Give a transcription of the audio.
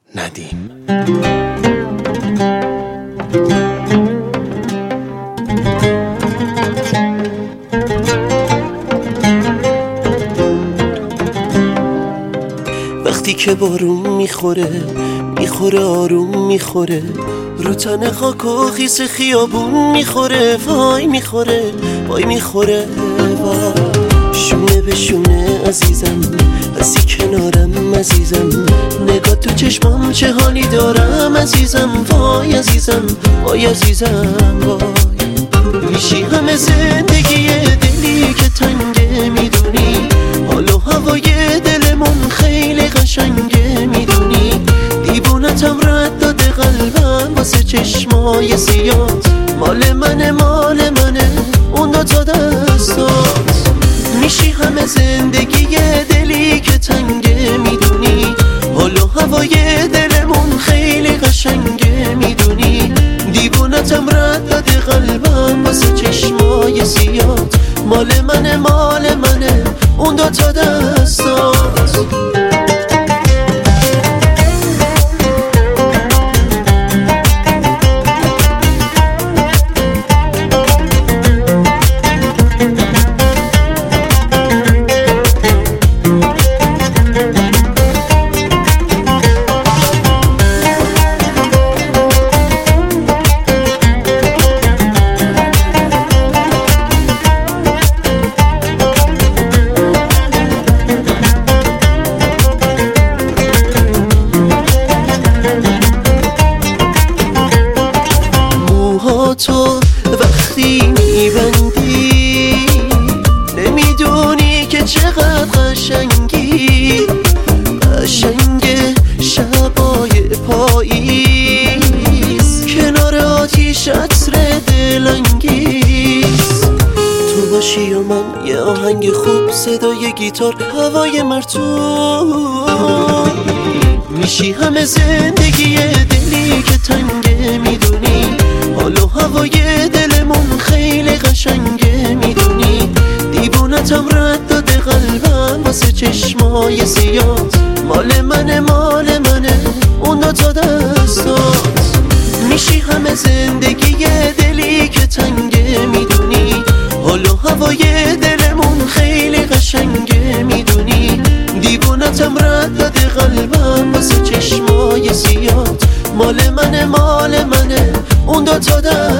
ندیم. وقتی که بارون میخوره آروم میخوره، رو تن خاک و خیس خیابون میخوره، وای میخوره وای میخوره وای. شونه به شونه عزیزم، هستی کنارم عزیزم، نگاه تو چشمام چه حالی دارم عزیزم، وای عزیزم وای عزیزم وای. میشی همه زندگی دلی که تنگه، میدونی حال و هوای دلمون خیلی قشنگه، میدونی دیوونتم رد داده قلبم واسه چشمای سیاد، مال منه اون دوتا دستات. میشی همه زندگی دلی که تنگه، میدونی حال و هوای دلمون خیلی قشنگه، میدونی دیوونتم رد داده قلبم واسه چشمای سیاد، مال منه اون دوتا دستات. تو وقتی میبندی نمیدونی که چقدر قشنگی، قشنگ شبای پاییز کنار آتیش عطر دلانگیز. تو باشی و من یه آهنگ خوب، صدای گیتار، هوای مرطوب. میشی همه زندگی دلی که تنگه، میدونی حال و هوای دلمون خیلی قشنگه، میدونی دیوونتم رد داده قلبم واسه چشمای سیاد، مال منه اون دوتا دستات. میشی همه زندگی دلی که تنگه، میدونی حال و هوای دلمون خیلی قشنگه، میدونی دیوونتم رد داده قلبم واسه چشمای سیاد، مال منه اون دوتا دستات.